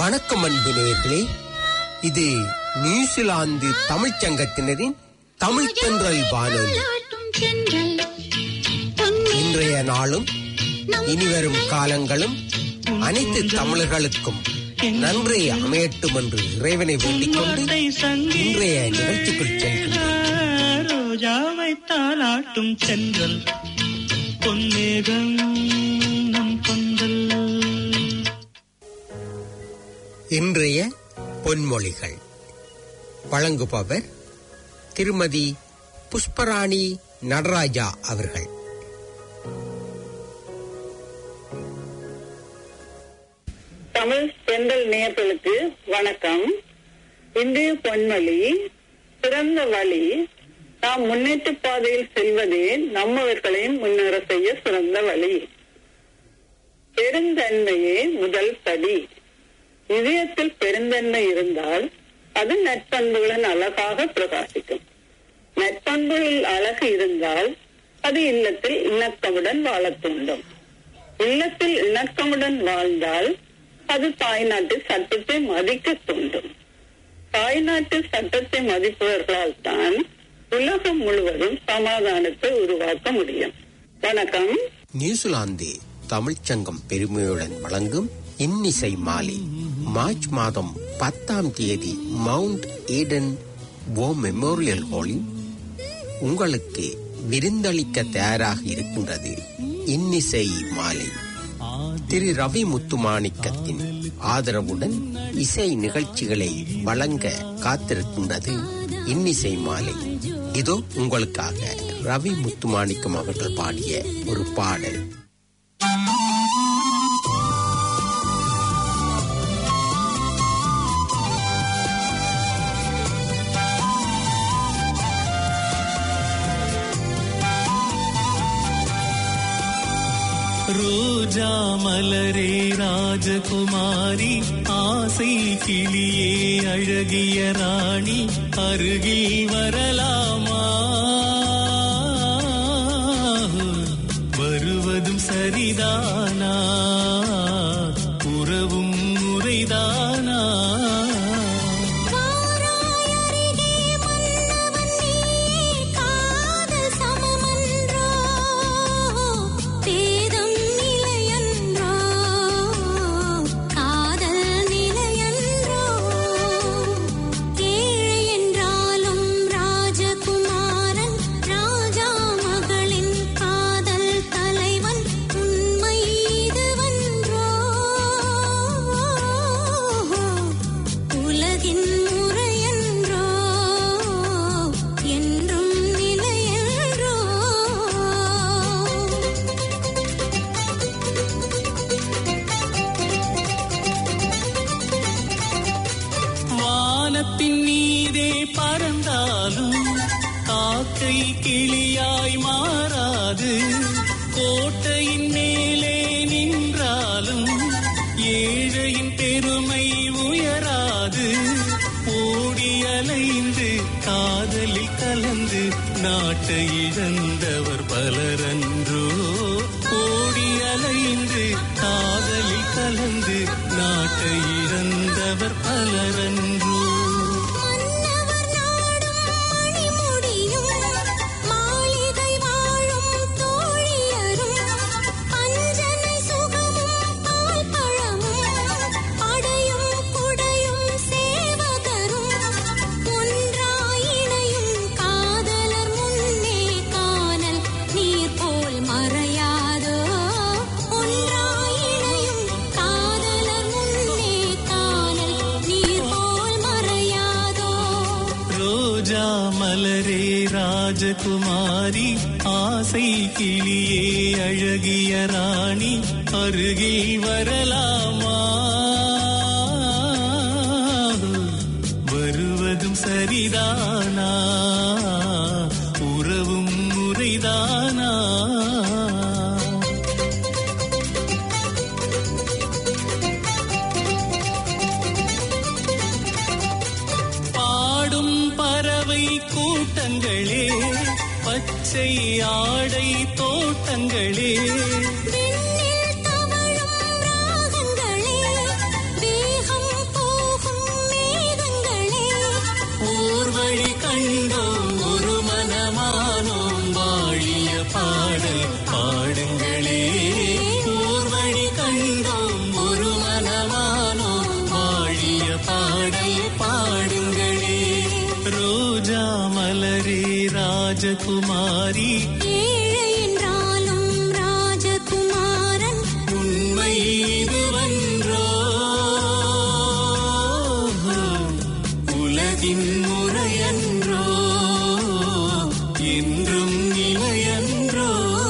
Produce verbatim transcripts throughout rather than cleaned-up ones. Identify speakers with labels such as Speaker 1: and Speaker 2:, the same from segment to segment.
Speaker 1: வணக்கம் அன்பு நேயர்களே, இது நியூசிலாந்து தமிழ்ச் சங்கத்தினரின் தமிழ் தென்றல் வானொலி. இன்றைய நாளும் இனிவரும் காலங்களும் அனைத்து தமிழர்களுக்கும் நன்றி அமையட்டும் என்று இறைவனை வேண்டிக் கொண்டு இன்றைய நிகழ்ச்சிக்குள் செல்கின்றோம்.
Speaker 2: ரோஜாவை தாலாட்டும் சென்றல் பொன்னேகம் நம் கொண்டல்.
Speaker 1: இன்றைய பொன்மொழிகள் வழங்குபவர் திருமதி புஷ்பராணி நடராஜா அவர்கள்.
Speaker 3: தமிழ் தென்றல் நேயர்களுக்கு வணக்கம். இன்றைய பொன்மொழி, சிறந்த வழி நாம் முன்னேற்ற பாதையில் செல்வதே நம்மவர்களையும் முன்னேற செய்ய சிறந்த வழி. பெருந்தன்மையே முதல் படி. இதயத்தில் பெருந்தன்மை இருந்தால் அது நற்பண்புகளின் அழகாக பிரகாசிக்கும். நற்பண்புகளில் அழகு இருந்தால் அது இல்லத்தில் இணக்கமுடன் வாழ தூண்டும். இல்லத்தில் இணக்கமுடன் வாழ்ந்தால் அது தாய்நாட்டு சட்டத்தை மதிக்க தூண்டும். தாய்நாட்டு சட்டத்தை மதிப்பவர்களால் தான் உலகம் முழுவதும் சமாதானத்தை உருவாக்க முடியும். வணக்கம்.
Speaker 1: நியூசிலாந்து தமிழ்ச் சங்கம் பெருமையுடன் வழங்கும் இன்னிசை மாலை மார்ச் மாதம் பத்தாம் தேதி மவுண்ட் ஈடன் வோ மெமோரியல் ஹாலில் உங்களுக்கு விருந்தளிக்க தயாராக இருக்கின்றது. இன்னிசை மாலை திரு ரவி முத்துமாணிக்கத்தின் ஆதரவுடன் இசை நிகழ்ச்சிகளை வழங்க காத்திருக்கின்றது இன்னிசை மாலை. இதோ உங்களுக்காக ரவி முத்துமாணிக்கம் அவர்கள் பாடிய ஒரு பாடல்.
Speaker 2: ரோஜா மலரே ராஜகுமாரி, ஆசை கிளியே அழகிய ராணி, அருகில் வரலாமா? வருவதும் சரிதானா? உறவும் முறைதானா? கிளியாய் மாறாது, கோட்டையின் மேலே நின்றாலும் ஏழையின் பெருமை உயராது. ஓடி அலைந்து காதலில் கலந்து நாட்டை இழந்தவர் பலரன்றோ. ஓடி அலைந்து காதலில் கலந்து நாட்டை இழந்தவர் பலரன்றோ. ராஜகுமாரி, ஆசை கிளியே அழகிய ராணி, அருகில் வரலாமா? வருவதும் சரிதானா? உறவும் முறைதானா? பாடும் பறவை கூட்டங்களே, பச்சை ஆடை தோட்டங்களே,
Speaker 4: விண்ணில் தவழும் ராகங்களே, வேகம்
Speaker 2: பாடல் பாடுங்களே. ஊர்வழி கண்டோம் ஒரு மனமானோம் வாழிய பாடல் பாடுங்களே. ரோஜா மலரே ராஜகுமாரி
Speaker 4: ஏழை என்றாலும் ராஜகுமாரன்
Speaker 2: உண்மை இதுவன்றோ உலகின் முறையன்றோ என்றும் நிலையன்றோ.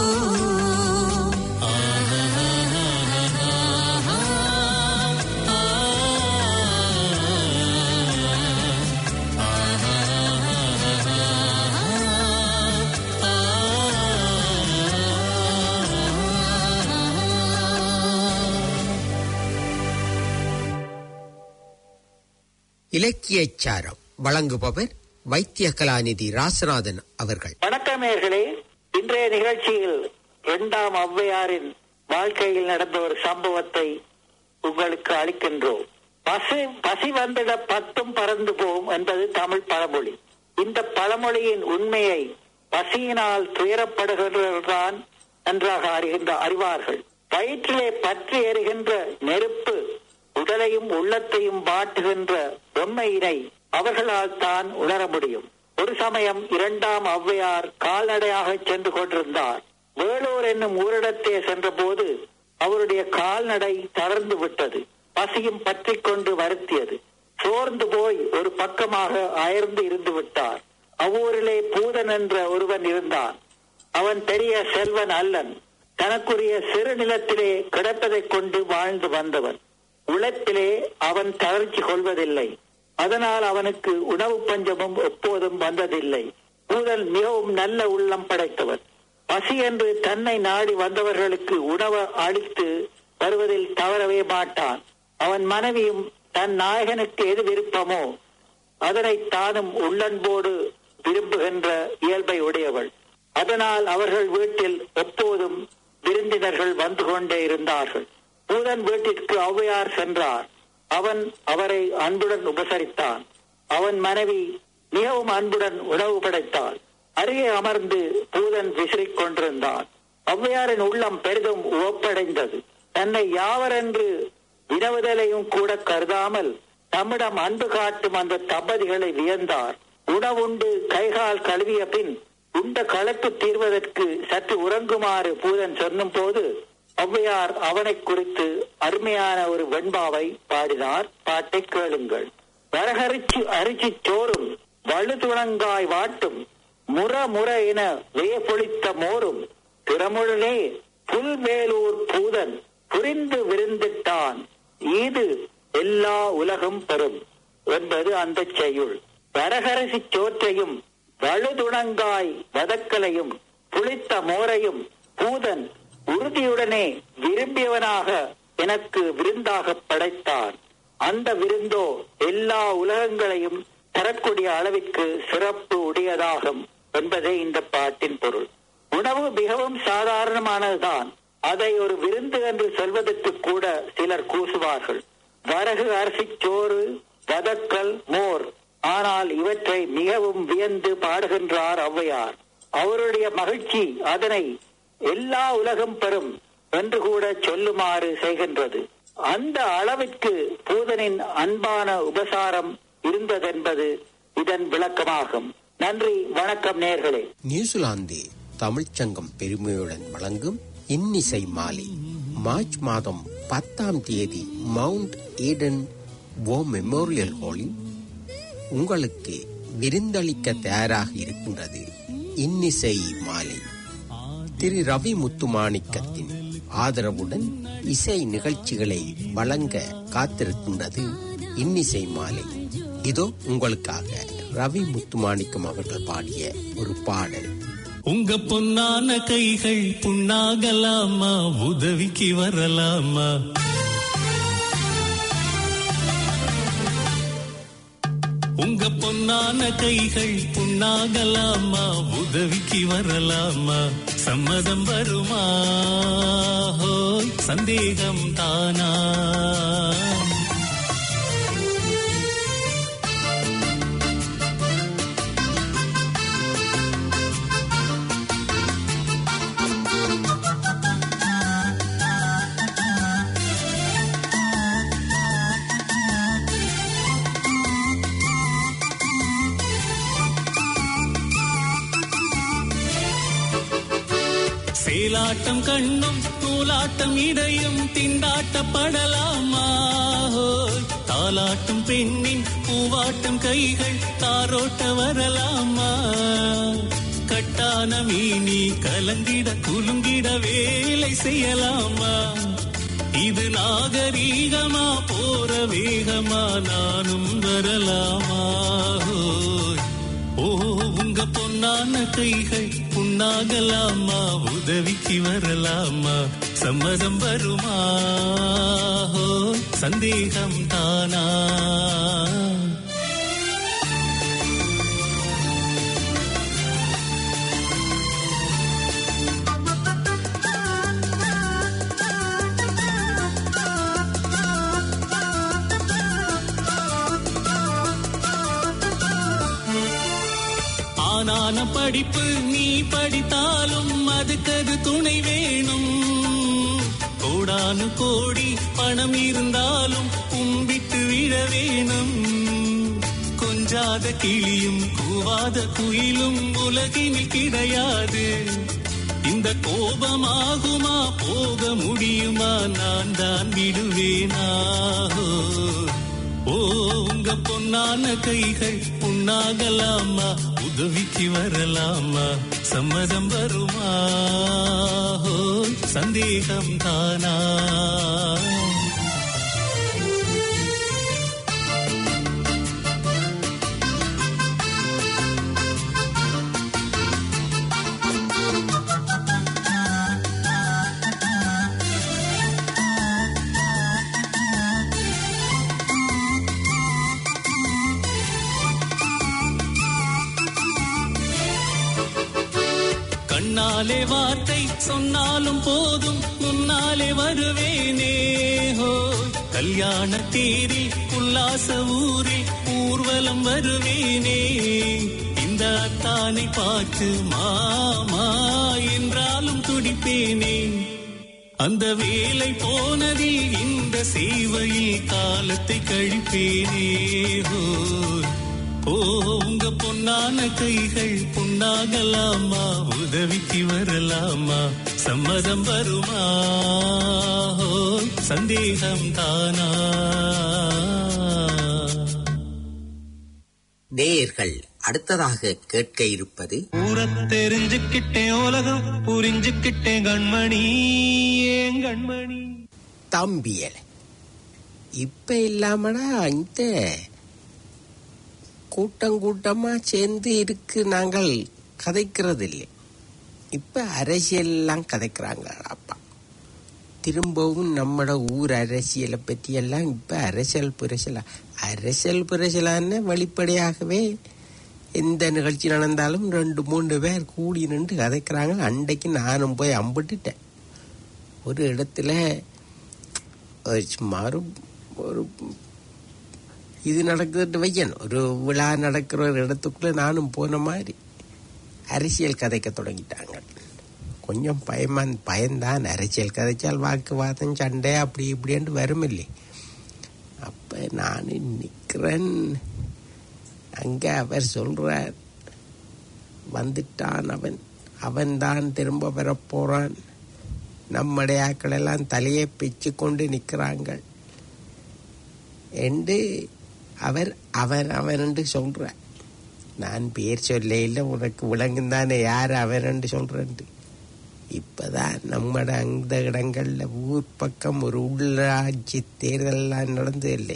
Speaker 1: இலக்கியச் சாரம் வழங்குபவர் வைத்திய கலாநிதி ராசநாதன் அவர்கள்.
Speaker 5: வணக்கம் நேயர்களே. இன்றைய நிகழ்ச்சியில் இரண்டாம் ஔவையாரின் வாழ்க்கையில் நடந்த ஒரு சம்பவத்தை உங்களுக்கு அளிக்கின்றோம். பசி பசி வந்திட பத்தும் பறந்து போம் என்பது தமிழ் பழமொழி. இந்த பழமொழியின் உண்மையை பசியினால் துயரப்படுகிறவர்கள்தான் நன்றாக அறிகின்ற அறிவார்கள். வயிற்றிலே பற்றி எரிகின்ற நெருப்பு உடலையும் உள்ளத்தையும் வாட்டுகின்ற பொம்மையினை அவர்களால் தான் உணர முடியும். ஒரு சமயம் இரண்டாம் ஔவையார் கால்நடையாக சென்று கொண்டிருந்தார். வேலூர் என்னும் ஊரிடத்தே சென்ற போது அவருடைய கால்நடை தளர்ந்து விட்டது. பசியும் பற்றி கொண்டு வருத்தியது. சோர்ந்து போய் ஒரு பக்கமாக அயர்ந்து இருந்து விட்டார். அவ்வூரிலே பூதன் என்ற ஒருவன் இருந்தான். அவன் பெரிய செல்வன் அல்லன். தனக்குரிய சிறு நிலத்திலே கிடப்பதைக் கொண்டு வாழ்ந்து வந்தவன். உழைப்பிலே அவன் தளர்ச்சி கொள்வதில்லை. அதனால் அவனுக்கு உணவு பஞ்சமும் எப்போதும் வந்ததில்லை. பூதன் மிகவும் நல்ல உள்ளம் படைத்தவன். பசி என்று தன்னை நாடி வந்தவர்களுக்கு உணவு அளித்து வருவதில் தவறவே மாட்டான். அவன் மனைவியும் தன் நாயகனுக்கு எது விருப்பமோ அதனை தானும் உள்ளன்போடு விரும்புகின்ற இயல்பை உடையவள். அதனால் அவர்கள் வீட்டில் எப்போதும் விருந்தினர்கள் வந்து கொண்டே இருந்தார்கள். பூதன் வீட்டிற்கு ஔவையார் சென்றார். அவன் அவரை அன்புடன் உபசரித்தான். அவன் மனைவி மிகவும் அன்புடன் உணவு படைத்தாள். அருகே அமர்ந்து பூதன் விசிறிக் கொண்டிருந்தான். ஔவையாரின் உள்ளம் பெரிதும் உவப்படைந்தது. தன்னை யாவரென்று வினவுதலையும் கூட கருதாமல் தம்மிடம் அன்பு காட்டும் அந்த தம்பதிகளை வியந்தார். உணவுண்டு கைகால் கழுவிய பின் உண்ட களைப்பு தீர்வதற்கு சற்று உறங்குமாறு பூதன் சொன்னும் போது ஔவையார் அவனை குறித்து அருமையான ஒரு வெண்பாவை பாடினார். பாட்டை கேளுங்கள். வரகரிச்சு அரிசி சோறும் வலுதுணங்காய் வாட்டும் முற முற என வேபொழித்த மோரும் திறமுழலே புல்வேலூர் பூதன் புரிந்து விருந்திட்டான் ஈது எல்லா உலகம் பெறும் என்பது அந்த செய்யுள். வரகரசி சோற்றையும் வலுதுணங்காய் வதக்கலையும் புளித்த மோரையும் பூதன் உறுதியுடனே விரும்பியவனாக எனக்கு விருந்தாக படைத்தான். அந்த விருந்தோ எல்லா உலகங்களையும் தரக்கூடிய அளவிற்கு சிறப்பு உடையதாகும் என்பதே இந்த பாட்டின் பொருள். உணவு மிகவும் சாதாரணமானதுதான். அதை ஒரு விருந்து என்று சொல்வதற்கு கூட சிலர் கூசுவார்கள். வரகு அரிசி சோறு வதக்கல் மோர். ஆனால் இவற்றை மிகவும் வியந்து பாடுகின்றார் ஔவையார். அவருடைய மகிழ்ச்சி அதனை எல்லா உலகம் பெறும் என்று கூட சொல்லுமாறு செய்கின்றது. அந்த அளவிற்கு பூதனின் அன்பான உபசாரம் இருந்ததென்பது இதன் விளக்கமாகும். நன்றி, வணக்கம் நேயர்களே.
Speaker 1: நியூசிலாந்து தமிழ்ச்சங்கம் பெருமையுடன் வழங்கும் இன்னிசை மாலை மார்ச் மாதம் பத்தாம் தேதி மவுண்ட் ஈடன் வோ மெமோரியல் ஹாலில் உங்களுக்கு விருந்தளிக்க தயாராக இருக்கின்றது. இன்னிசை மாலை திரு ரவி முத்துமாணிக்கத்தின் ஆதரவுடன் இசை நிகழ்ச்சிகளை வழங்க காத்திருக்கின்றது இன்னிசை மாலை. இதோ உங்களுக்காக ரவி முத்துமாணிக்கம் அவர்கள் பாடிய ஒரு பாடல்.
Speaker 2: உங்க பொன்னான கைகள் புண்ணாகலாமா, உதவிக்கு வரலாமா? உங்க பொன்னான கைகள் புண்ணாகலாமா, உதவிக்கு வரலாமா? சம்மதம் வருமா? ஹோய் சந்தேகம் தானா? தேனாட்டம் கண்ணும் நூலாட்டம் இடையும் திண்டாட்டப்படலாமா தாலாட்டும் பெண்ணின் பூவாட்டம் கைகள் தாரோட்ட வரலாமா கட்டான மீனி கலங்கிட குலுங்கிட வேலை செய்யலாமா இது நாகரீகமா போற வேகமா நானும் வரலாமா ஓ உங்க பொன்னான கைகள் புண்ணாகலாமா உதவிக்கு வரலாமா சம்மதம் வருமா சந்தேகம் தானா ஆனான படிப்பு நீ படித்தாலும் அதுக்கது துணை வேணும் கோடானு கோடி பணம் இருந்தாலும் கும்பிட்டு விட வேணும் கொஞ்சாத கிளியும் கூவாத குயிலும் உலகினில் கிடையாது இந்த கோபமாகுமா போக முடியுமா நான் தான் விடுவேனா ஓ உங்க பொன்னான கைகள் புண்ணாகலாமா உதவிக்கு வரலாமா சம்மதம் வருமா சந்தேகம் தானா கண்ணாலே வார்த்தை சொன்னாலும் போதும் முன்னாலே வருவேனே ஹோ கல்யாண தேரில் உல்லாச ஊரில் ஊர்வலம் வருவேனே இந்த அத்தானை பார்த்து மாமா என்றாலும் துடிப்பேனே அந்த வேலை போனதில் இந்த சேவையில் காலத்தை கழிப்பேனே ஹோ ஓ உங்க பொன்னான கைகள் புண்ணாகலாமா உதவிக்கு வரலாமா சம்மதம் வருமா சந்தேகம் தானா
Speaker 1: நேயர்கள் அடுத்ததாக கேட்க இருப்பது
Speaker 2: ஊரை தெரிஞ்சுக்கிட்டேன் உலகம் புரிஞ்சுக்கிட்டேன் கண்மணி ஏன் கண்மணி
Speaker 1: தம்பியல இப்ப இல்லாமடா இந்த கூட்டம் கூட்டமா சேர்ந்து இருக்கு நாங்கள் கதைக்கிறது இல்லை இப்ப அரசியல் எல்லாம் கதைக்கிறாங்க அப்பா திரும்பவும் நம்மட ஊர் அரசியலை பற்றி எல்லாம் இப்ப அரசியல் புரசலா அரசியல் புரசலான்னு வெளிப்படையாகவே எந்த நிகழ்ச்சி நடந்தாலும் ரெண்டு மூன்று பேர் கூடி நின்று கதைக்கிறாங்க. அன்றைக்கு நானும் போய் அம்பிட்டுட்டேன். ஒரு இடத்துல சுமார் ஒரு இது நடக்குதுட்டு வையன் ஒரு விழா நடக்கிற ஒரு இடத்துக்குள்ள நானும் போன மாதிரி அரசியல் கதைக்க தொடங்கிட்டாங்க. கொஞ்சம் பயமான் பயந்தான். அரசியல் கதைச்சால் வாக்குவாதம் சண்டை அப்படி இப்படின்ட்டு வரும் இல்லை. அப்ப நான் நிக்கிறேன். அங்க அவர் சொல்றார், வந்துட்டான் அவன், அவன் தான் திரும்ப வரப்போறான். நம்முடைய ஆக்கள் எல்லாம் தலையை பிச்சு கொண்டு நிற்கிறாங்க என்று அவர் அவன் அவன் என்று சொல்றார். நான் பேர் சொல்ல இல்லை, உனக்கு விளங்குந்தானே யார் அவன் என்று சொல்றேன். இப்பதான் நம்மட அந்த இடங்கள்ல ஊர் பக்கம் ஒரு உள்ளாட்சி தேர்தல்லாம் நடந்து இல்லை.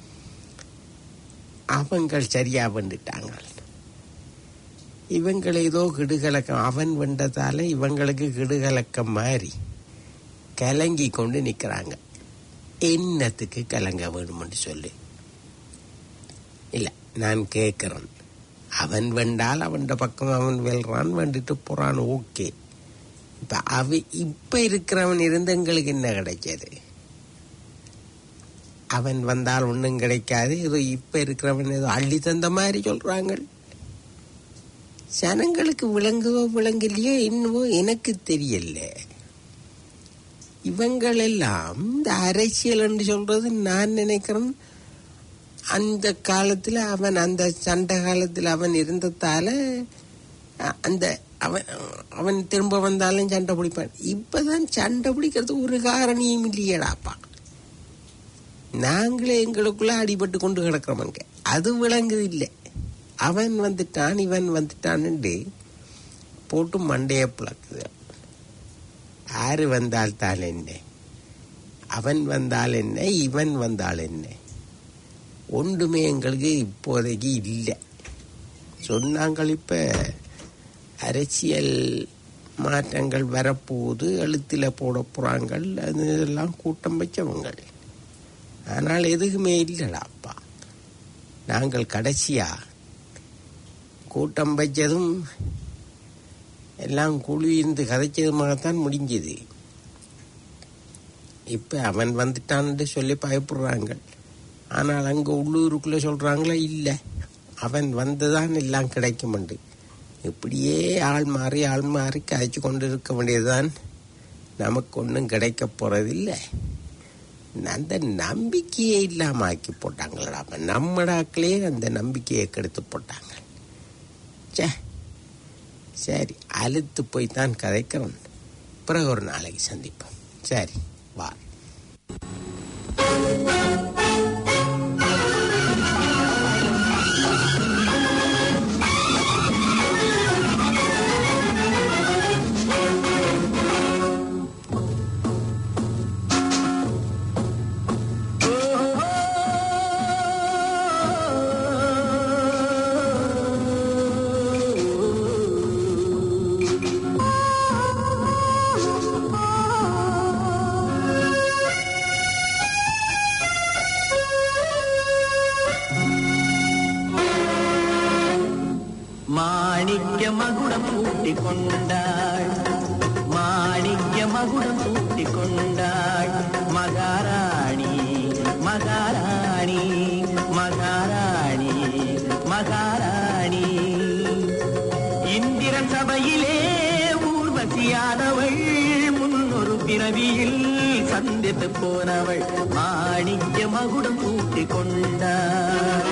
Speaker 1: அவங்கள் சரியா வந்துட்டாங்க. இவங்களை ஏதோ கிடுகலக்கம் அவன் வந்ததால இவங்களுக்கு கிடுகலக்கம் மாறி கலங்கி கொண்டு நிக்கிறாங்க. என்னத்துக்கு கலங்க வேணும்னு சொல்லு. இல்ல நான் கேட்கிறேன், அவன் வெண்டால் அவன் பக்கம் அவன் வெல்றான், வந்துட்டு போறான், ஓகே. இப்ப அவ இப்ப இருக்கிறவன் இருந்து எங்களுக்கு என்ன கிடைச்சது? அவன் வந்தால் ஒன்றும் கிடைக்காது. ஏதோ இப்ப இருக்கிறவன் ஏதோ அள்ளி தந்த மாதிரி சொல்றாங்க. ஜனங்களுக்கு விளங்குவோ விளங்கலையோ என்னவோ எனக்கு தெரியல. இவங்கள் எல்லாம் இந்த அரசியல் என்று சொல்றது நான் நினைக்கிறேன் அந்த காலத்துல அவன் அந்த சண்டை காலத்துல அவன் இருந்ததால அந்த அவன் அவன் திரும்ப வந்தாலும் சண்டை பிடிப்பான். இப்பதான் சண்டை பிடிக்கிறதுக்கு ஒரு காரணியும் இல்லையடாப்பா. நாங்களே எங்களுக்குள்ள அடிபட்டு கொண்டு கிடக்கிறோமங்க. அது விளங்குது இல்லை. அவன் வந்துட்டான் இவன் வந்துட்டான்னு போட்டு மண்டையை பிளக்குது. யாரு வந்தால் தான் என்ன, அவன் வந்தால் என்ன, இவன் வந்தால் என்ன, ஒன்றுமே எங்களுக்கு இப்போதைக்கு இல்லை. சொன்னாங்கள் இப்ப அரசியல் மாற்றங்கள் வரப்போகுது, எழுத்தில் போட போறாங்கள், அதெல்லாம் கூட்டம் வச்சவங்க. ஆனால் எதுக்குமே இல்லடாப்பா. நாங்கள் கடைசியா கூட்டம் வச்சதும் எல்லாம் குழு இருந்து கதைச்சதுமாகத்தான் முடிஞ்சது. இப்ப அவன் வந்துட்டான்னு சொல்லி பயப்படுறாங்க. ஆனால் அங்க உள்ளூருக்குள்ள சொல்றாங்களா இல்லை, அவன் வந்துதான் எல்லாம் கிடைக்கும். இப்படியே ஆள் மாறி ஆள் மாறி கதைச்சு கொண்டு இருக்க வேண்டியதுதான். நமக்கு ஒன்றும் கிடைக்க போறதில்லை. அந்த நம்பிக்கையே இல்லாம ஆக்கி போட்டாங்களா. நம்மடாக்களே அந்த நம்பிக்கையை கெடுத்து போட்டாங்க. சே சரி, அழுத்து போய் தான் கதைக்கிறோம். பிறகு ஒரு நாளைக்கு சந்திப்போம். சரி, வா.
Speaker 6: மாணிக்க மகுடம் பூட்டிக் கொண்டாள், மாணிக்க மகுடம் பூட்டிக் கொண்டாள், மகாராணி மகாராணி மகாராணி மகாராணி. இந்திரன் சபையிலே ஊர்வசியானவள், முன்னொரு பிறவியில் சந்தித்து போனவள், மாணிக்க மகுடம் பூட்டிக் கொண்டாள்.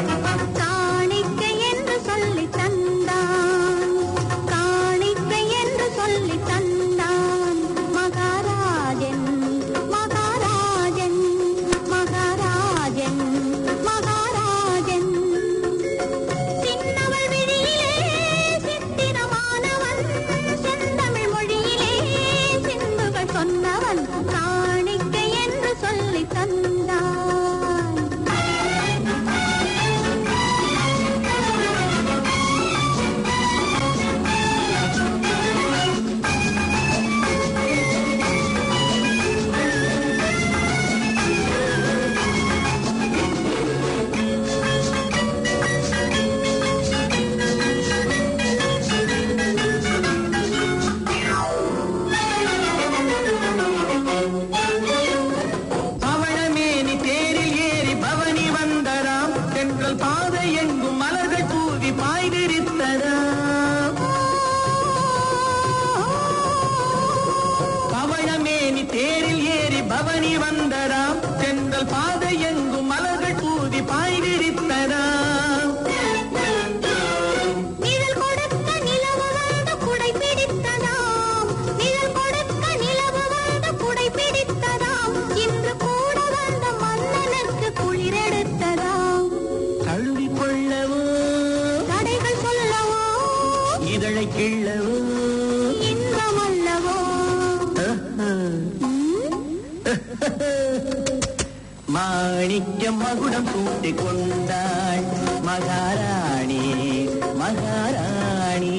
Speaker 6: மாணிக்க மகுடம் பூட்டிக் கொண்டாள், மகாராணி மகாராணி.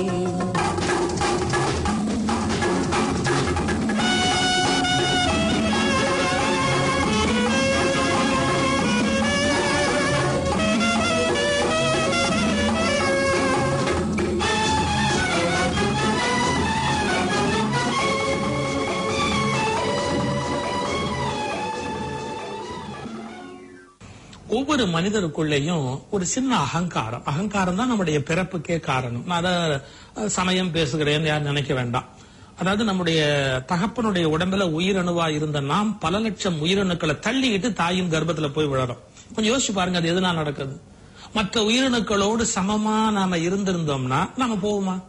Speaker 7: ஒவ்வொரு மனிதருக்குள்ளேயும் ஒரு சின்ன அகங்காரம், அகங்காரம் தான் நம்முடைய பிறப்புக்கே காரணம். நான் அதை சமயம் பேசுகிறேன் யார் நினைக்க வேண்டாம். அதாவது நம்முடைய தகப்பனுடைய உடம்புல உயிரணுவா இருந்த நாம் பல லட்சம் உயிரணுக்களை தள்ளிக்கிட்டு தாயின் கர்ப்பத்துல போய் விழறோம். கொஞ்சம் யோசிச்சு பாருங்க, அது எதனால நடக்குது? மற்ற உயிரணுக்களோடு சமமா நாம இருந்திருந்தோம்னா நாம போவோமா?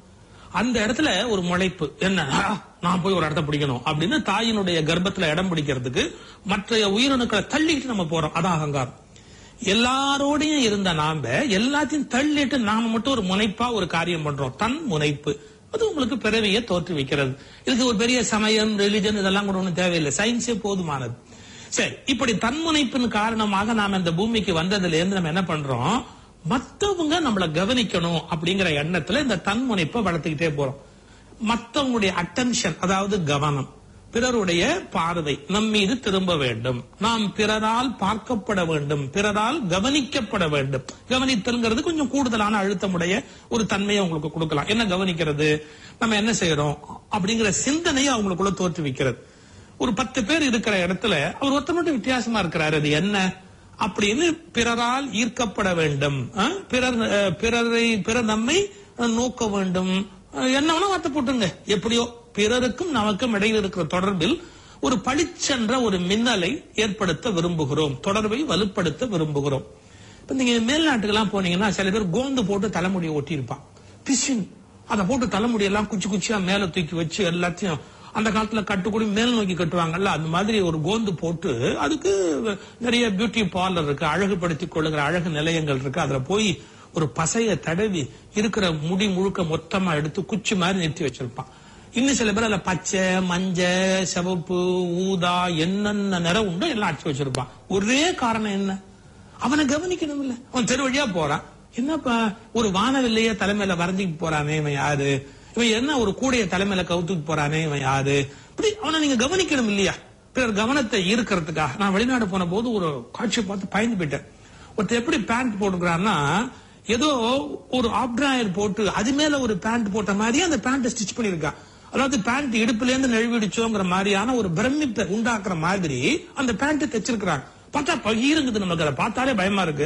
Speaker 7: அந்த இடத்துல ஒரு முளைப்பு என்ன, நான் போய் ஒரு இடத்த பிடிக்கணும் அப்படின்னு தாயினுடைய கர்ப்பத்துல இடம் பிடிக்கிறதுக்கு மற்ற உயிரணுக்களை தள்ளிட்டு நம்ம போறோம். அதான் அகங்காரம். எல்லாரோடையும் இருந்த நாம எல்லாத்தையும் தள்ளிட்டு நாம மட்டும் ஒரு முனைப்பா ஒரு காரியம் பண்றோம். தன் முனைப்பு அது உங்களுக்கு பிறவியை தோற்றுவிக்கிறது. இதுக்கு ஒரு பெரிய சமயம், ரிலிஜன் இதெல்லாம் கூட ஒண்ணும் தேவையில்லை. சயின்ஸே போதுமானது. சரி, இப்படி தன்முனைப்பின் காரணமாக நாம இந்த பூமிக்கு வந்ததுல இருந்து நம்ம என்ன பண்றோம், மத்தவங்க நம்மள கவனிக்கணும் அப்படிங்கிற எண்ணத்துல இந்த தன்முனைப்பை வளர்த்துக்கிட்டே போறோம். மத்தவங்களுடைய அட்டென்ஷன், அதாவது கவனம், பிறருடைய பார்வை நம் மீது திரும்ப வேண்டும். நாம் பிறரால் பார்க்கப்பட வேண்டும், பிறரால் கவனிக்கப்பட வேண்டும். கவனித்தல்ங்கிறது கொஞ்சம் கூடுதலான அழுத்தமுடைய ஒரு தன்மையை உங்களுக்கு கொடுக்கலாம். என்ன கவனிக்கிறது, நம்ம என்ன செய்யறோம் அப்படிங்கிற சிந்தனையை அவங்களுக்குள்ள தோற்றுவிக்கிறது. ஒரு பத்து பேர் இருக்கிற இடத்துல அவர் ஒருத்தர் மட்டும் வித்தியாசமா இருக்கிறாரு, அது என்ன அப்படின்னு பிறரால் ஈர்க்கப்பட வேண்டும். பிறர் பிறரை பிறர் நம்மை நோக்க வேண்டும். என்ன வேணா வார்த்தை போட்டுங்க, எப்படியோ பிறருக்கும் நமக்கும் இடையில் இருக்கிற தொடர்பில் ஒரு பளிச்சென்ற ஒரு மின்னலை ஏற்படுத்த விரும்புகிறோம், தொடர்பை வலுப்படுத்த விரும்புகிறோம். இப்ப நீங்க மேல்நாட்டுக்கெல்லாம் போனீங்கன்னா சில பேர் கோந்து போட்டு தலைமுடியை ஒட்டி இருப்பான், பிசின் அதை போட்டு தலைமுடியெல்லாம் குச்சி குச்சியா மேல தூக்கி வச்சு எல்லாத்தையும் அந்த காலத்துல கட்டுக்கூடி மேல் நோக்கி கட்டுவாங்கல்ல, அந்த மாதிரி ஒரு கோந்து போட்டு அதுக்கு நிறைய பியூட்டி பார்லர் இருக்கு, அழகுபடுத்திக் கொள்ளுகிற அழகு நிலையங்கள் இருக்கு. அதுல போய் ஒரு பசைய தடவி இருக்கிற முடி முழுக்க மொத்தமா எடுத்து குச்சி மாதிரி நிறுத்தி வச்சிருப்பான். இன்னும் சில பேர் அதுல பச்சை, மஞ்சள், சிவப்பு, ஊதா என்னென்ன நிறம் உண்டோ எல்லாம் அடிச்சு வச்சிருப்பான். ஒரே காரணம் என்ன, அவனை கவனிக்கணும் இல்ல. அவன் தெரு வழியா போறான், என்னப்பா ஒரு வானவில்லைய தலைமையில வரைஞ்சிட்டு போறானே இவன் யாரு, இவன் என்ன ஒரு கூடைய தலைமையில கவுத்துக்கு போறானே இவன் யாரு, இப்படி அவனை நீங்க கவனிக்கணும் இல்லையா. பிறர் கவனத்தை ஈர்க்கிறதுக்காக நான் வெளிநாடு போன போது ஒரு காட்சியை பார்த்து பயந்து போயிட்டேன். ஒருத்தர் எப்படி பேண்ட் போட்டுக்கிறான்னா, ஏதோ ஒரு ஆப்டிராயர் போட்டு அது மேல ஒரு பேண்ட் போட்ட மாதிரியே அந்த பேண்ட் ஸ்டிச் பண்ணிருக்கான். அதாவது பேண்ட் இடுப்புல இருந்து நழுவிடுச்சோங்கிற மாதிரியான ஒரு பிரமிப்பை உண்டாக்குற மாதிரி அந்த பேண்ட் தைச்சிருக்கிறாங்க. பார்த்தா பகிருங்குது, நமக்கு அதை பார்த்தாலே பயமா இருக்கு,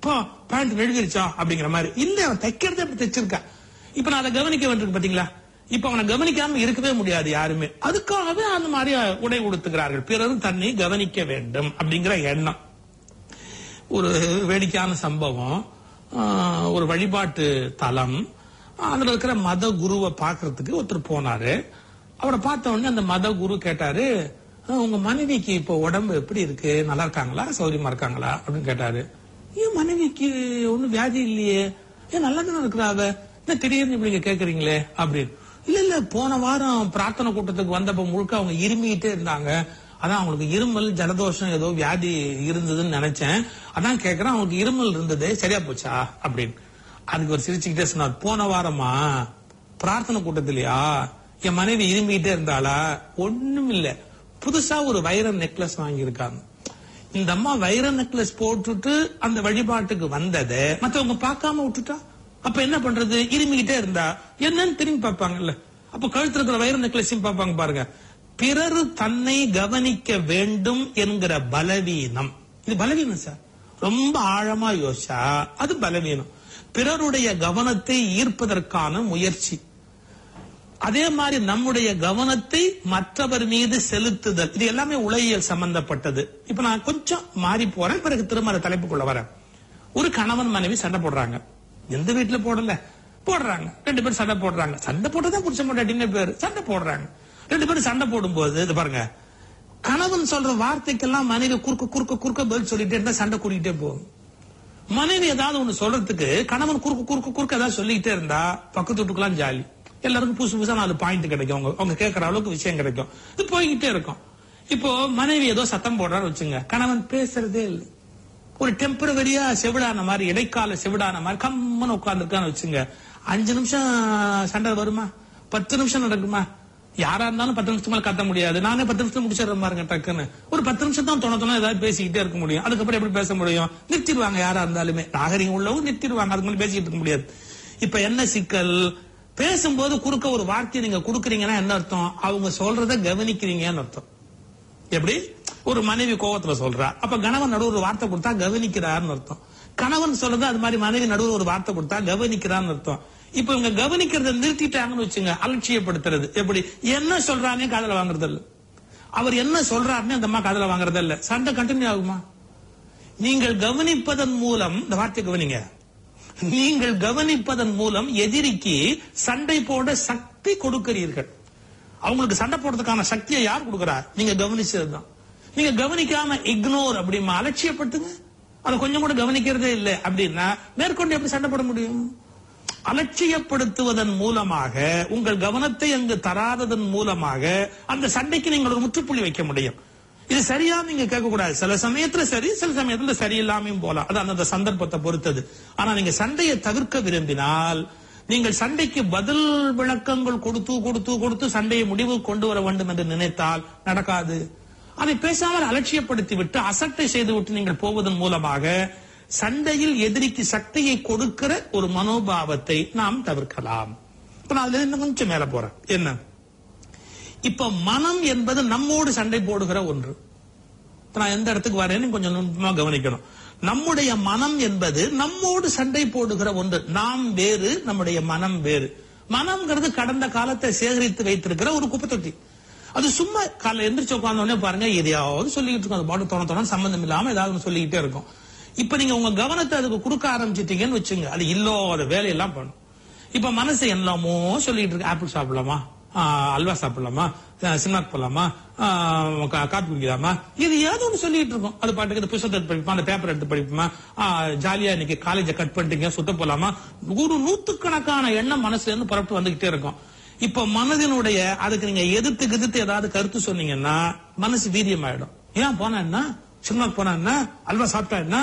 Speaker 7: பேண்ட் நழுவிடுச்சா அப்படிங்கிற மாதிரி. இல்ல, அவன் தைக்கிறதே அப்படி தைச்சிருக்கான். இப்ப நான் அதை கவனிக்க வேண்டியிருக்கு பாத்தீங்களா. இப்ப அவனை கவனிக்காம இருக்கவே முடியாது யாருமே. அதுக்காகவே அந்த மாதிரி உடை உடுத்துகிறார்கள், பிறரும் தன்னை கவனிக்க வேண்டும் அப்படிங்கிற எண்ணம். ஒரு வேடிக்கையான சம்பவம், ஒரு வழிபாட்டு தலம், அதுல இருக்கிற மத குருவை பாக்குறதுக்கு ஒருத்தர் போனாரு. அவரை பார்த்த உடனே அந்த மத குரு கேட்டாரு, உங்க மனைவிக்கு இப்போ உடம்பு எப்படி இருக்கு, நல்லா இருக்காங்களா, சௌரியமா இருக்காங்களா அப்படின்னு கேட்டாரு. ஏன் மனைவிக்கு ஒன்னும் வியாதி இல்லையே, ஏன் நல்லா தானே இருக்கிறாவ, என்ன திடீர்னு இப்படி நீங்க கேக்குறீங்களே அப்படின்னு. இல்ல இல்ல, போன வாரம் பிரார்த்தனை கூட்டத்துக்கு வந்தப்ப முழுக்க அவங்க இருமிக்கிட்டே இருந்தாங்க, அதான் அவங்களுக்கு இருமல் ஜலதோஷம் ஏதோ வியாதி இருந்ததுன்னு நினைச்சேன், அதான் கேக்குறேன், அவங்களுக்கு இருமல் இருந்தது சரியா போச்சா அப்படின்னு. அதுக்கு ஒரு சிரிச்சுக்கிட்டே சொன்னார், போன வாரமா பிரார்த்தனை கூட்டத்திலயா என் மனைவி இருமிக்கிட்டே இருந்தாளா, ஒண்ணும் இல்ல, புதுசா ஒரு வைர நெக்லஸ் வாங்கி இருக்காங்க. இந்த அம்மா வைர நெக்லஸ் போட்டுட்டு அந்த வழிபாட்டுக்கு வந்ததை மத்தவங்க பார்க்காம விட்டுட்டா, அப்ப என்ன பண்றது, இருமிக்கிட்டே இருந்தா என்னன்னு திரும்பி பார்ப்பாங்கல்ல, அப்ப கழுத்துல இருக்கிற வைர நெக்லஸையும் பார்ப்பாங்க. பாருங்க, பிறரு தன்னை கவனிக்க வேண்டும் என்கிற பலவீனம், இது பலவீனம் சார். ரொம்ப ஆழமா யோசிச்சா அது பலவீனம். பிறருடைய கவனத்தை ஈர்ப்பதற்கான முயற்சி, அதே மாதிரி நம்முடைய கவனத்தை மற்றவர் மீது செலுத்துதல், இது எல்லாமே உலகியல் சம்பந்தப்பட்டது. இப்ப நான் கொஞ்சம் மாறி போறேன், பிறகு திரும்ப அந்த தலைப்புக்குள்ள வரேன். ஒரு கணவன் மனைவி சண்டை போடுறாங்க, எந்த வீட்டுல போடல போடுறாங்க, ரெண்டு பேரும் சண்டை போடுறாங்க, சண்டை போட்டதான் புடிச்ச மாட்டாட்டின்னு பேரு, சண்டை போடுறாங்க. ரெண்டு பேரும் சண்டை போடும்போது இது பாருங்க, கணவன் சொல்ற வார்த்தைக்கெல்லாம் மனைவி குறுக்க குறுக்க குறுக்க பதில் சொல்லிட்டே இருந்தா சண்டை கூட்டிகிட்டே போகும். மனைவி ஏதாவது ஒண்ணு சொல்றதுக்கு கணவன் குறுக்க குறுக்க குறுக்க ஏதாவது சொல்லிக்கிட்டே இருந்தா பக்கத்து வீட்டுக்கெல்லாம் ஜாலி, எல்லாருக்கும் புதுசு புதுசா நாலு பாயிண்ட் கிடைக்கும், அவங்க அவங்க கேட்கற அளவுக்கு விஷயம் கிடைக்கும், இது போய்கிட்டே இருக்கும். இப்போ மனைவி ஏதோ சத்தம் போடுறான்னு வச்சுங்க, கணவன் பேசுறதே இல்லை, ஒரு டெம்பரவரியா செவிடான மாதிரி, இடைக்கால செவிடான மாதிரி கம்மன்னு உட்கார்ந்துருக்கான்னு வச்சுங்க, அஞ்சு நிமிஷம் சண்டை வருமா, பத்து நிமிஷம் நடக்குமா? யாரா இருந்தாலும் பத்து நிமிஷம் மேல கத்த முடியாது. நானே பத்து நிமிஷம் முடிச்சிடறேன் பாருங்க டக்குன்னு. ஒரு பத்து நிமிஷம் தான் தொண தொண ஏதாவது பேசிக்கிட்டே இருக்க முடியும், அதுக்கப்புறம் எப்படி பேச முடியும்? நிறுத்திடுவாங்க, யாரா இருந்தாலுமே நாகரிகம் உள்ளவங்க நிறுத்திடுவாங்க, அதுக்கு மேலே பேசிக்கிட்டு இருக்க முடியாது. இப்ப என்ன சிக்கல், பேசும்போது குறுக்க ஒரு வார்த்தையை நீங்க குடுக்கறீங்கன்னா என்ன அர்த்தம், அவங்க சொல்றத கவனிக்கிறீங்கன்னு அர்த்தம். எப்படி ஒரு மனைவி கோவத்துல சொல்றா, அப்ப கணவன் நடுவு ஒரு வார்த்தை கொடுத்தா கவனிக்கிறார்னு அர்த்தம். கணவன் சொல்றது அது மாதிரி மனைவி நடுவு ஒரு வார்த்தை கொடுத்தா கவனிக்கிறான்னு அர்த்தம். இப்ப இவங்க கவனிக்கிறத நிறுத்திட்டாங்கன்னு வச்சுங்க, அலட்சியப்படுத்துறது. எப்படி என்ன சொல்றானே காதல வாங்குறது இல்ல, அவர் என்ன சொல்றாருன்னு அந்த அம்மா காதல வாங்குறது இல்ல, சண்டை கண்டினியூ ஆகுமா? நீங்கள் கவனிப்பதன் மூலம், இந்த வார்த்தை கவனிங்க, நீங்கள் கவனிப்பதன் மூலம் எதிரிக்கு சண்டை போட சக்தி கொடுக்கிறீர்கள். அவங்களுக்கு சண்டை போடுறதுக்கான சக்தியை யார் கொடுக்கிறார்? நீங்க கவனிச்சதுதான். நீங்க கவனிக்காம இக்னோர் அப்படிமா அலட்சியப்படுத்துங்க, அதை கொஞ்சம் கூட கவனிக்கிறதே இல்லை அப்படின்னா மேற்கொண்டு எப்படி சண்டை போட முடியும்? அலட்சியப்படுத்துவதன் மூலமாக, உங்கள் கவனத்தை அங்கு தராததன் மூலமாக அந்த சண்டைக்கு நீங்கள் ஒரு முற்றுப்புள்ளி வைக்க முடியும். இது சரியா நீங்க கேட்க கூடாது. சில சமயத்துல சரி, சில சமயத்துல சரியில்லாமையும் போலாம். அது அந்த சந்தர்ப்பத்தை பொறுத்தது. ஆனா நீங்க சண்டையை தவிர்க்க விரும்பினால், நீங்கள் சண்டைக்கு பதில் விளக்கங்கள் கொடுத்து கொடுத்து கொடுத்து சண்டையை முடிவு கொண்டு வர வேண்டும் என்று நினைத்தால் நடக்காது. அதை பேசாமல் அலட்சியப்படுத்தி விட்டு அசட்டை செய்து விட்டு நீங்கள் போவதன் மூலமாக சண்டையில் எதிரிக்கு சக்தியை கொடுக்கிற ஒரு மனோபாவத்தை நாம் தவிர்க்கலாம். இப்ப நான் அதுல இன்னும் கொஞ்சம் மேல போறேன். என்ன, இப்ப மனம் என்பது நம்மோடு சண்டை போடுகிற ஒன்று. நான் எந்த இடத்துக்கு வரேன்னு கொஞ்சம் நுட்பமா கவனிக்கணும். நம்முடைய மனம் என்பது நம்மோடு சண்டை போடுகிற ஒன்று. நாம் வேறு, நம்முடைய மனம் வேறு. மனம்ங்கிறது கடந்த காலத்தை சேகரித்து வைத்திருக்கிற ஒரு குப்பை தொட்டி. அது சும்மா காலை எந்திரிச்சு உட்கார்ந்த உடனே பாருங்க எதையாவது சொல்லிட்டு இருக்கும். அது பாட்டு தோண தோண சம்பந்தம் இல்லாம ஏதாவது சொல்லிக்கிட்டே இருக்கும். இப்ப நீங்க உங்க கவனத்தை அதுக்கு கொடுக்க ஆரம்பிச்சிட்டீங்கன்னு வச்சுங்க, அது இல்லாத வேலையெல்லாம் பண்ணும். இப்ப மனசு எல்லாமோ சொல்லிட்டு இருக்கு. ஆப்பிள் சாப்பிடலாமா, அல்வா சாப்பிடலாமா, சினிமாக்கு போலாமா, காப்பி குடிக்கலாமா, இது ஏதோ ஒன்று சொல்லிட்டு இருக்கும். அது பாட்டுக்கு இந்த புத்தகத்தை படிப்போமா, அந்த பேப்பர் எடுத்து படிப்போமா, ஜாலியா இன்னைக்கு காலேஜை கட் பண்ணிட்டீங்க சுத்த போலாமா, ஒரு நூத்துக்கணக்கான எண்ணம் மனசுல இருந்து புறப்பட்டு வந்துகிட்டே இருக்கும். இப்ப மனதினுடைய அதுக்கு நீங்க எதிர்த்து எதிர்த்து ஏதாவது கருத்து சொன்னீங்கன்னா மனசு வீரியம் ஆயிடும். ஏன் போனா என்ன, சினிமாக்கு போனா என்ன, அல்வா சாப்பிட்டா என்ன,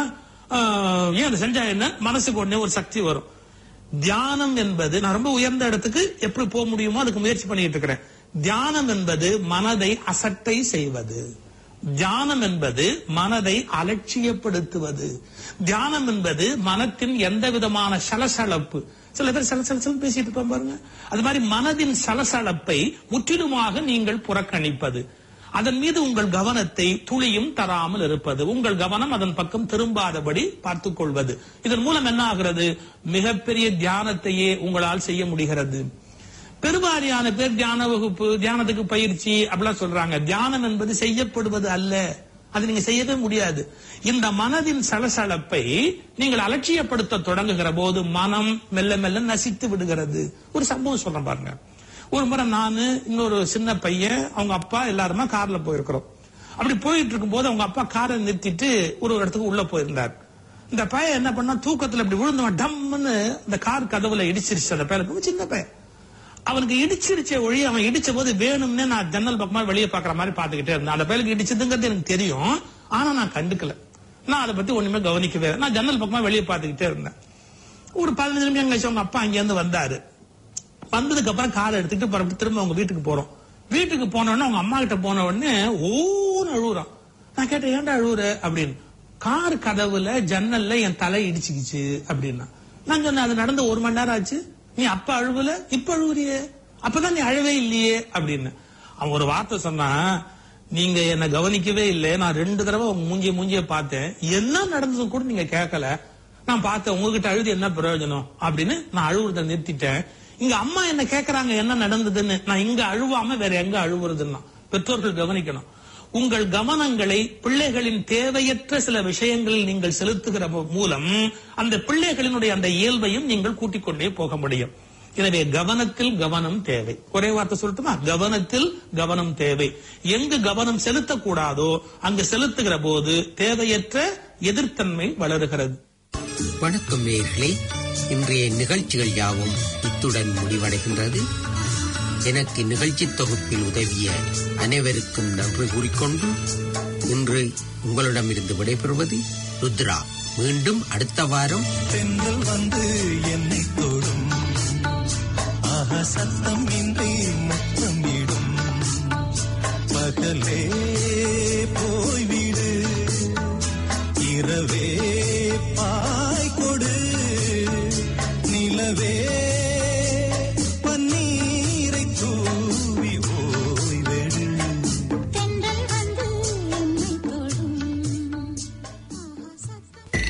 Speaker 7: ஏன் அதை செஞ்சா என்ன, மனசுக்கு உடனே ஒரு சக்தி வரும். தியானம் என்பது, நான் ரொம்ப உயர்ந்த இடத்துக்கு எப்படி போக முடியுமோ அதுக்கு முயற்சி பண்ணிட்டு இருக்கிறேன். தியானம் என்பது மனதை அசட்டை செய்வது. தியானம் என்பது மனதை அலட்சியப்படுத்துவது. தியானம் என்பது மனத்தின் எந்த விதமான சலசலப்பு. சில பேர் சலசலசல் பேசிட்டு இருப்பாங்க பாருங்க. அது மாதிரி மனதின் சலசலப்பை முற்றிலுமாக நீங்கள் புறக்கணிப்பது. அதன் மீது உங்கள் கவனத்தை துளியும் தராமல் இருப்பது. உங்கள் கவனம் அதன் பக்கம் திரும்பாதபடி பார்த்துக் கொள்வது. இதன் மூலம் என்ன ஆகிறது? மிகப்பெரிய தியானத்தையே உங்களால் செய்ய முடிகிறது. பெருவாரியான பேர் தியான வகுப்பு, தியானத்துக்கு பயிற்சி அப்படிலாம் சொல்றாங்க. தியானம் என்பது செய்யப்படுவது அல்ல. அது நீங்க செய்யவே முடியாது. இந்த மனதின் சலசலப்பை நீங்கள் அலட்சியப்படுத்த தொடங்குகிற போது மனம் மெல்ல மெல்ல நசித்து விடுகிறது. ஒரு சம்பவம் சொல்றேன் பாருங்க. ஒரு முறை நானு இன்னொரு சின்ன பையன், அவங்க அப்பா எல்லாருமா கார்ல போயிருக்கிறோம். அப்படி போயிட்டு இருக்கும் போது அவங்க அப்பா காரை நிறுத்திட்டு ஒரு ஒரு இடத்துக்கு உள்ள போயிருந்தார். இந்த பையன் என்ன பண்ணா, தூக்கத்துல இப்படி விழுந்தவன் டம்னு இந்த கார் கதவுல இடிச்சிருச்சு. அந்த பையனுக்கு சின்ன பையன், அவனுக்கு இடிச்சிருச்ச ஒழி, அவன் இடிச்ச போது வேணும்னே நான் ஜன்னல் பக்கமா வெளியே பாக்குற மாதிரி பாத்துக்கிட்டே இருந்தேன். அந்த பையனுக்கு இடிச்சதுங்கிறது எனக்கு தெரியும், ஆனா நான் கண்டுக்கல. நான் அதை பத்தி ஒண்ணுமே கவனிக்கவே. நான் ஜன்னல் பக்கமா வெளியே பாத்துக்கிட்டே இருந்தேன். ஒரு பதினஞ்சு நிமிஷம் கழிச்சு அவங்க அப்பா அங்க இருந்து வந்தாரு. வந்ததுக்கு அப்புறம் காரை எடுத்துக்கிட்டு புறப்பட்டு திரும்ப அவங்க வீட்டுக்கு போறோம். வீட்டுக்கு போன உடனே அவங்க அம்மா கிட்ட போன உடனே ஓன்னு அழுகுறான். நான் கேட்டேன், ஏன்டா அழுகுற அப்படின்னு. கார் கதவுல ஜன்னல்ல என் தலை இடிச்சுக்கிச்சு அப்படின்னா. நான் சொன்னேன், அது நடந்து ஒரு மணி நேரம் ஆச்சு, நீ அப்ப அழுவல, இப்ப அழுகுறியே, அப்பதான் நீ அழவே இல்லையே அப்படின்னு. அவன் ஒரு வார்த்தை சொன்னா, நீங்க என்ன கவனிக்கவே இல்லை, நான் ரெண்டு தடவை உங்க மூஞ்சிய மூஞ்சிய பார்த்தேன், என்ன நடந்தது கூட நீங்க கேட்கல, நான் பார்த்தேன், உங்ககிட்ட அழுது என்ன பிரயோஜனம் அப்படின்னு நான் அழுவுறத நிறுத்திட்டேன். இங்க அம்மா என்ன கேக்குறாங்க என்ன நடந்ததுன்னு, நான் இங்க அழுவாம வேற எங்க அழுவுறதுன்னா. பெற்றோர்கள் கவனிக்கணும். உங்கள் கவனங்களை பிள்ளைகளின் தேவையற்ற சில விஷயங்களில் நீங்கள் செலுத்துகிற மூலம் அந்த பிள்ளைகளினுடைய அந்த இயல்பையும் நீங்கள் கூட்டிக் கொண்டே போக முடியும். எனவே கவனத்தில் கவனம் தேவை. ஒரே வார்த்தை சொல்லட்டுமா? கவனத்தில் கவனம் தேவை. எங்கு கவனம் செலுத்தக்கூடாதோ அங்கு செலுத்துகிற போது தேவையற்ற எதிர்த்தன்மை வளருகிறது.
Speaker 1: வணக்கம் நேயர்களே, இன்றைய நிகழ்ச்சிகள் யாவும் இத்துடன் முடிவடைகின்றது. எனக்கு நிகழ்ச்சி தொகுப்பில் உதவிய அனைவருக்கும் நன்றி கூறிக்கொண்டு இன்று உங்களிடமிருந்து விடைபெறுவது ருத்ரா. மீண்டும் அடுத்த வாரம்
Speaker 2: தென்றல் வந்து என்னை தொடும், ஆஹா சத்தம் இன்றி முத்தமிடும், பகலே போய்விடு இரவே பா